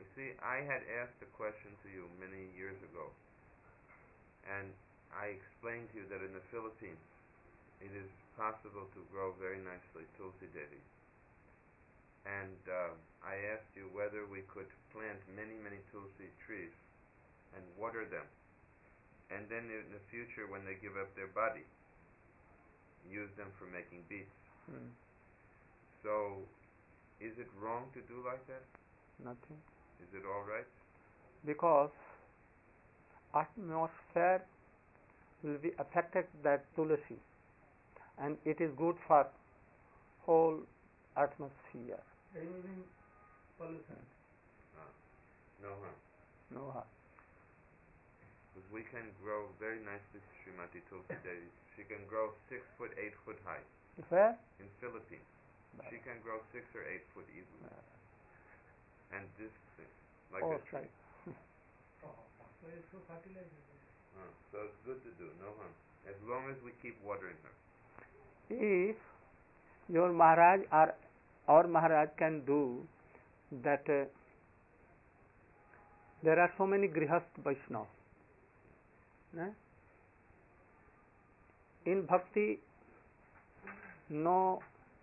You see, I had asked a question to you many years ago, and I explained to you that in the Philippines it is possible to grow very nicely Tulsi Devi. And I asked you whether we could plant many, many Tulsi trees and water them, and then in the future when they give up their body, use them for making beads. So, is it wrong to do like that? Nothing. Is it all right? Because atmosphere will be affected that tulsi, and it is good for whole atmosphere. Removing pollution. No harm. No harm. Because we can grow very nicely Srimati Tulsi Devi. She can grow 6 foot, 8 foot high. Where? In Philippines. She can grow 6 or 8 foot easily. And this thing, like oh, a tree. right. So it's so fertilized. So it's good to do, no harm. As long as we keep watering her. If your Maharaj or our Maharaj can do that, there are so many Grihast Vaishnavas. In Bhakti, no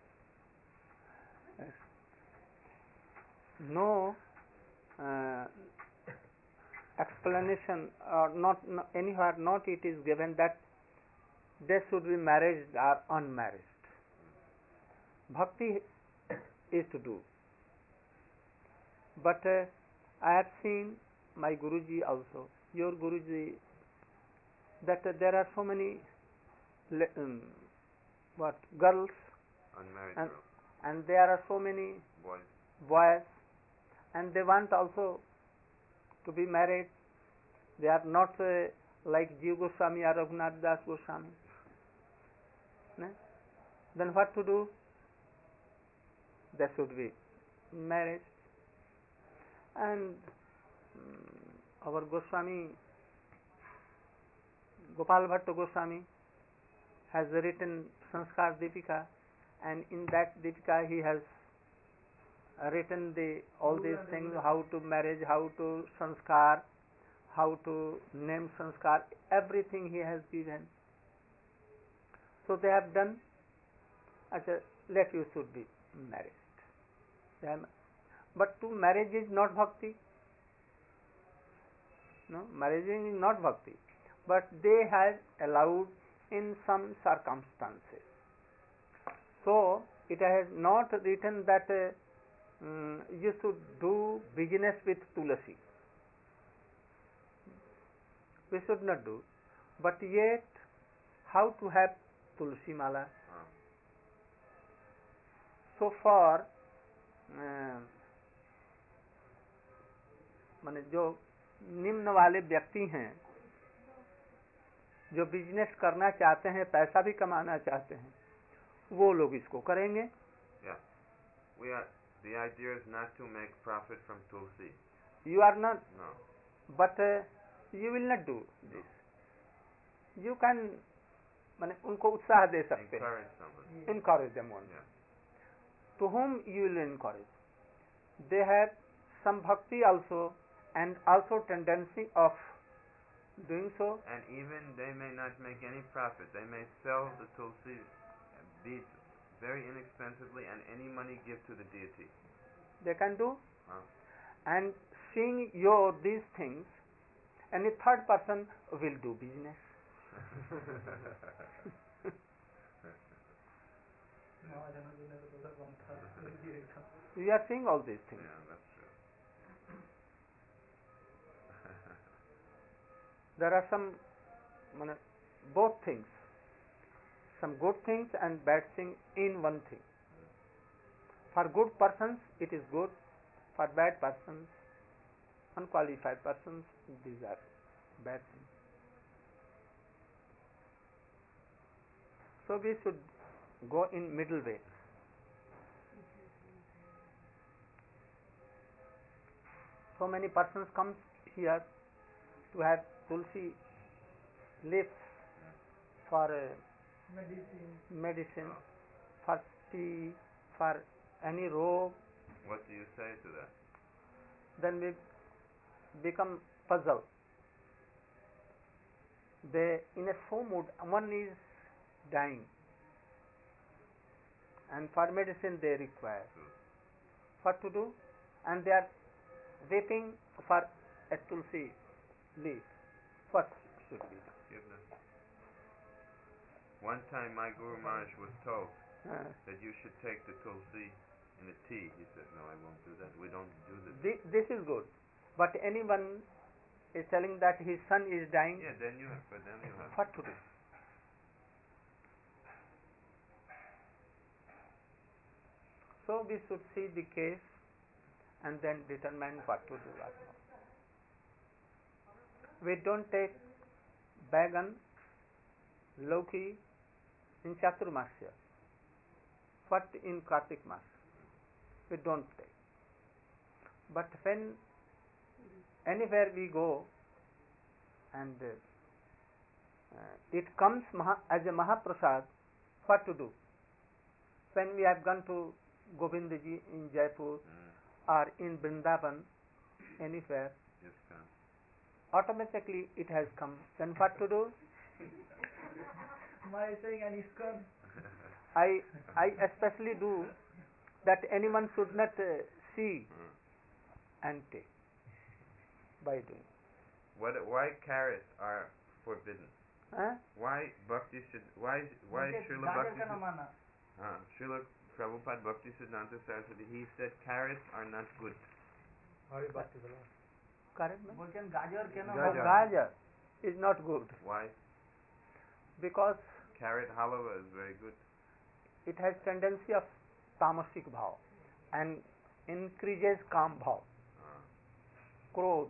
explanation, or not anywhere, not it is given that they should be married or unmarried. Bhakti is to do. But I have seen my Guruji also, your Guruji, that there are so many girls, unmarried and, girls, and there are so many boys, and they want also to be married. They are not like Jiva Goswami or Raghunath Das Goswami. Then what to do? They should be married. And our Goswami, Gopal Bhatta Goswami, has written Sanskar Deepika, and in that Deepika he has written all these things, how to marriage, how to sanskar, how to name sanskar, everything he has given. So they have done. Let you should be married. But to marriage is not bhakti. No, marriage is not bhakti. But they have allowed in some circumstances. So it has not written that you should do business with tulasi. We should not do. But yet, how to have tulsi mala? So far, माने जो निम्न वाले व्यक्ति हैं, जो business करना चाहते हैं, पैसा भी कमाना चाहते हैं, वो लोग इसको करेंगे. The idea is not to make profit from tulsi. You are not. No. But you will not do this. You can, माने उनको उत्साह दे सकते हैं. Encourage somebody. Encourage them only. To whom you will encourage? They have some bhakti also, and also tendency of doing so. And even they may not make any profit. They may sell the tulsi beads very inexpensively, and any money give to the deity. They can do. And seeing these things, any third person will do business. We are seeing all these things. Yeah, that's true. There are some both things, some good things and bad things in one thing. For good persons it is good, for bad persons, unqualified persons, these are bad things. So we should go in middle way. So many persons come here to have tulsi leaves for medicine, for tea, for any robe. What do you say to that? then we become puzzled. They in a slow mood, one is dying, and for medicine they require. What to do? And they are waiting for a tulsi leaf. What should be done? Give them. One time my Guru Maharaj was told that you should take the tulsi in a tea. He said, no, I won't do that. We don't do this. This is good. But anyone is telling that his son is dying. Yeah, then you have. But then you have. What to do? So we should see the case and then determine what to do. We don't take Bagan, Loki in Chaturmasya. What in Kartik Mas? We don't take. But when anywhere we go and it comes as a Mahaprasad, what to do? When we have gone to Govindji in Jaipur or in Vrindavan, anywhere, automatically it has come. Then what to do? My saying an ISKCON. I especially do that anyone should not see and take by doing. Why carrots are forbidden? Why bhakti should? Why Srila Bhakti? Srila Prabhupada Bhakti Siddhanta Saraswati, he said carrots are not good. Correct? Gajar is not good. Why? Because carrot halwa is very good. It has tendency of tamasic bhav and increases kam bhav, krodh.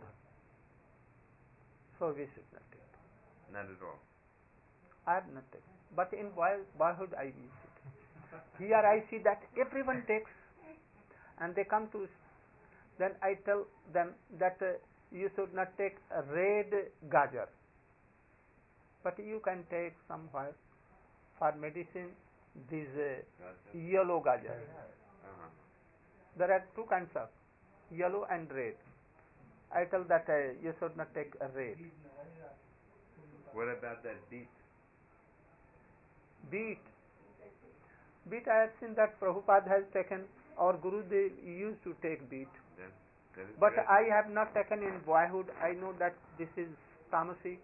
So we should not take. Not at all. I have not taken. But in boyhood I use it. Here I see that everyone takes and they come to, then I tell them that you should not take a red gajar, but you can take somewhere for medicine this yellow gajar. There are two kinds of yellow and red. I tell that you should not take a red. What about that beet? Beet I have seen that Prabhupada has taken, or Guru they used to take beet. But great. I have not taken in boyhood. I know that this is tamasic.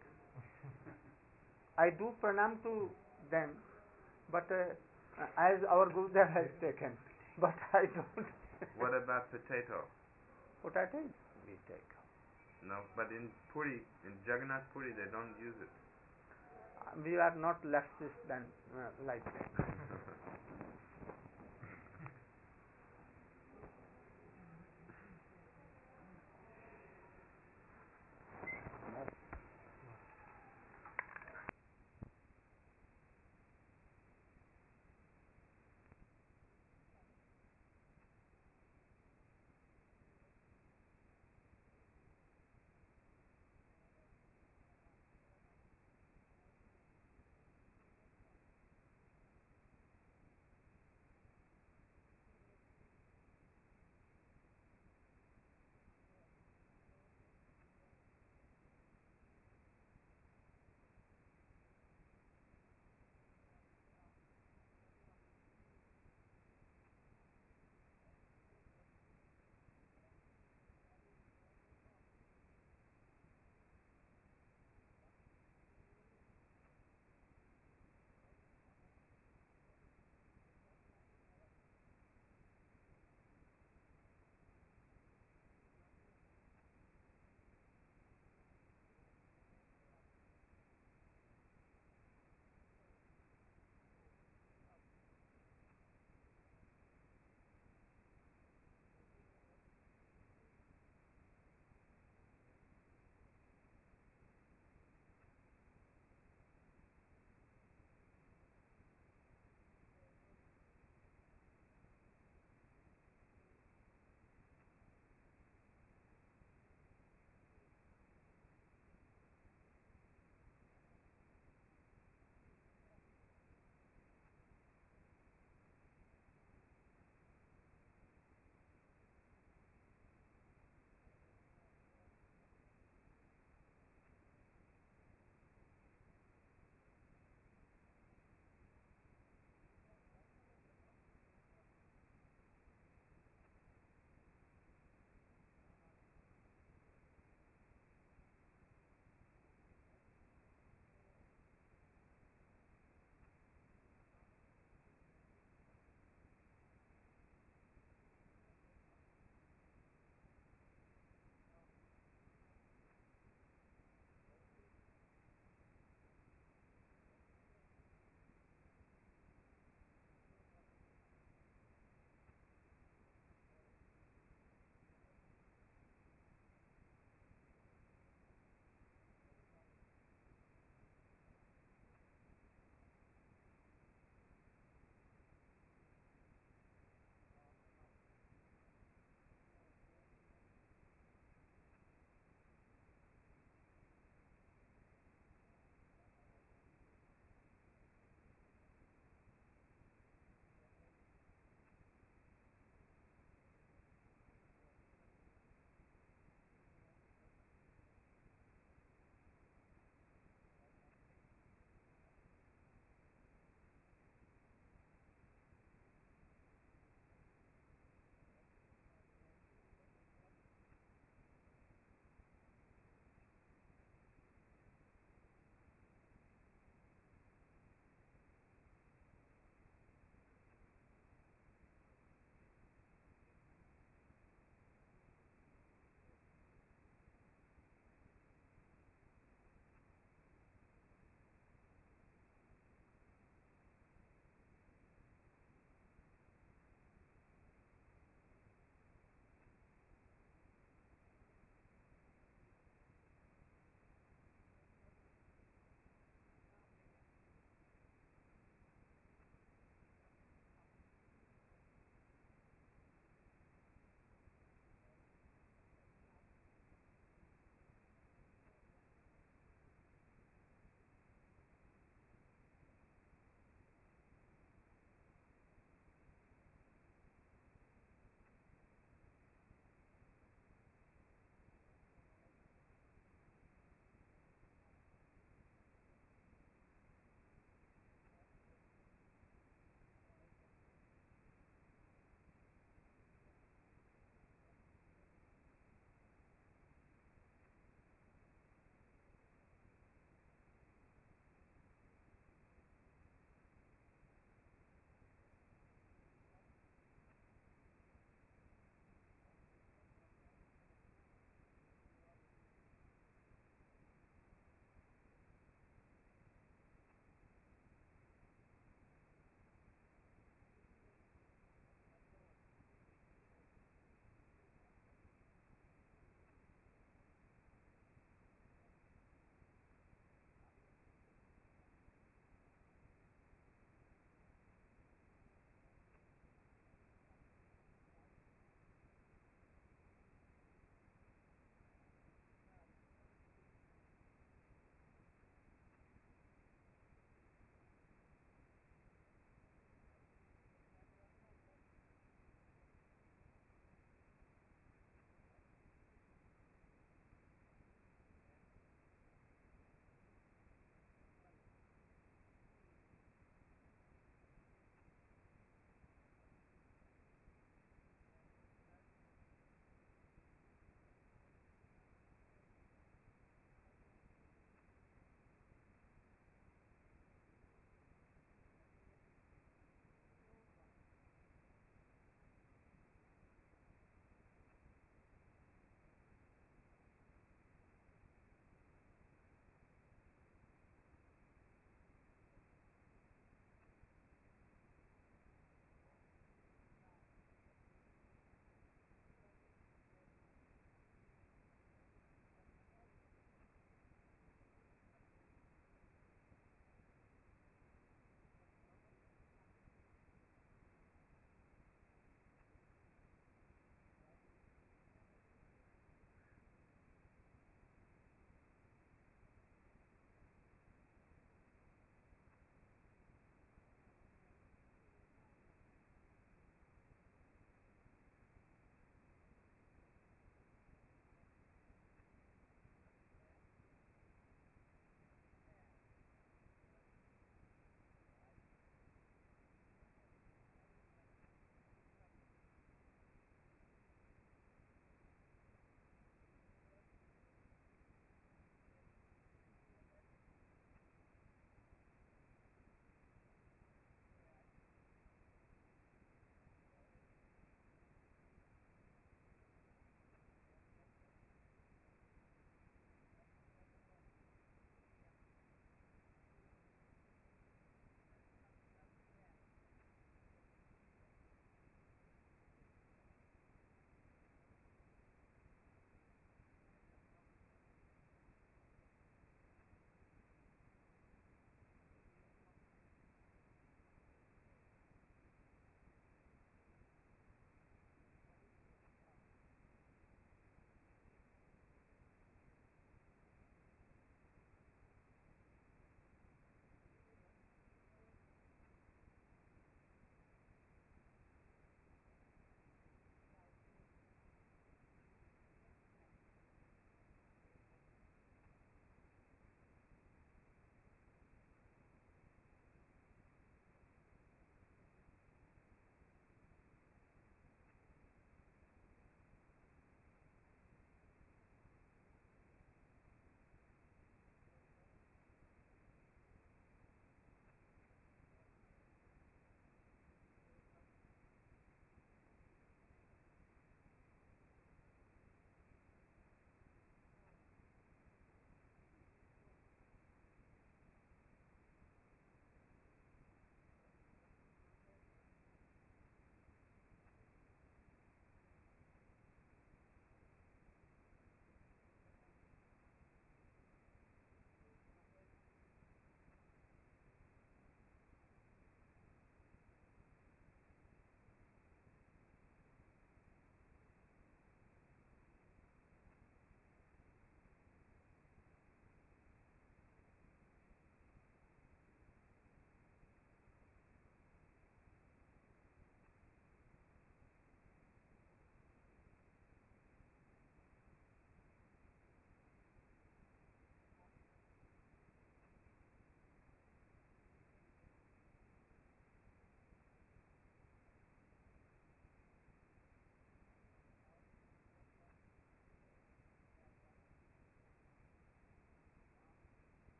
I do pranam to them, but as our Gurudev has taken, but I don't. What about potato? Potato we take. No, but in Puri, in Jagannath Puri, they don't use it. We are not leftist then like that.